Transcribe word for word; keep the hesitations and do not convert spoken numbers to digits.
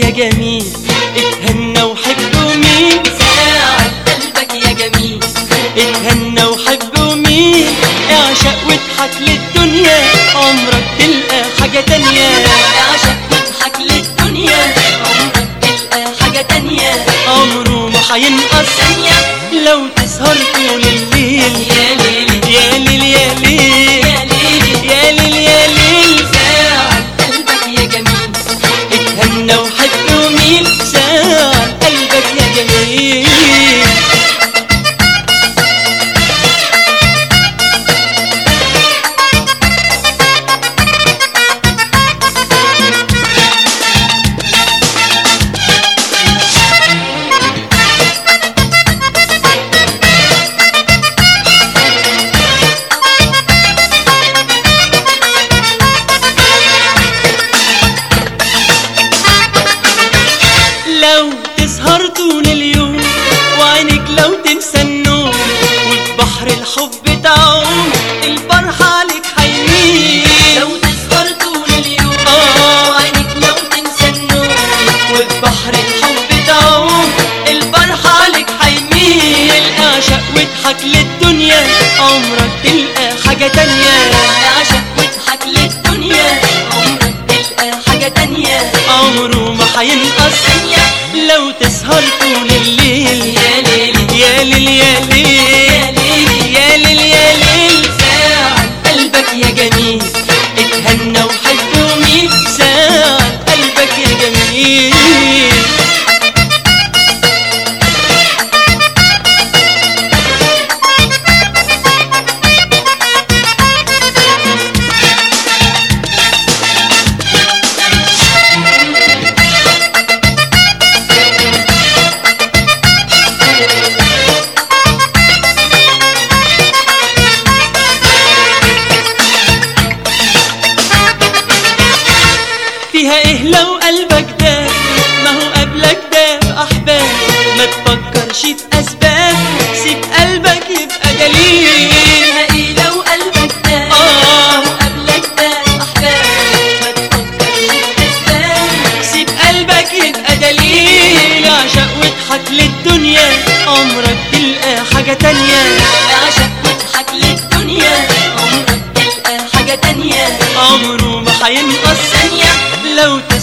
يا جميل، اتهنى وحب ومين ساعد قلبك يا جميل، اتهنى وحب ومين اعشق واضحك للدنيا، عمرك تلقى حاجة تانية. اعشق واضحك للدنيا، عمرك تلقى حاجة تانية. عمره ما هينقص ثانية لو تسهر طول الليل. يا ليلي يا ليل يا ليل يا ليلي، يا ليل يا ليل، ساعد قلبك يا جميل، اتهنى وحب ومين ساعد قلبك يا جميل. لو تسهر طول اليوم وعينك لو تنسى النوم، وفي بحر الحب تعوم الفرحة عليك هيميل. لو تسهر طول اليوم آه. وعينك لو تنسى النوم، وفي بحر الحب تعوم الفرحة عليك هيميل. اعشق واضحك للدنيا، عمرك تلقى حاجة تانية. اعشق واضحك للدنيا، عمرك تلقى حاجة تانية. عمره ما هينقص ثانية لو تسهر طول الليل. يا ليلي يا ليل يا يا ليل ليلي، يا ليل يا ليل، ساعد قلبك يا جميل، اتهنى وحب ومين ساعد قلبك يا جميل. فيها ايه لو قلبك ده، ما هو قبلك ده احباب، ما تفكرش في اسباب، سيب قلبك يبقى دليل. فيها ايه لو قلبك ده، آه. أو قبلك ده احباب، ما تفكرش في اسباب. سيب قلبك يبقى دليل، اعشق واضحك للدنيا، عمرك تلقى حاجة تانية. اعشق واضحك للدنيا، عمرك تلقى حاجة تانية. عمره ما هينقص ثانية لو تسهر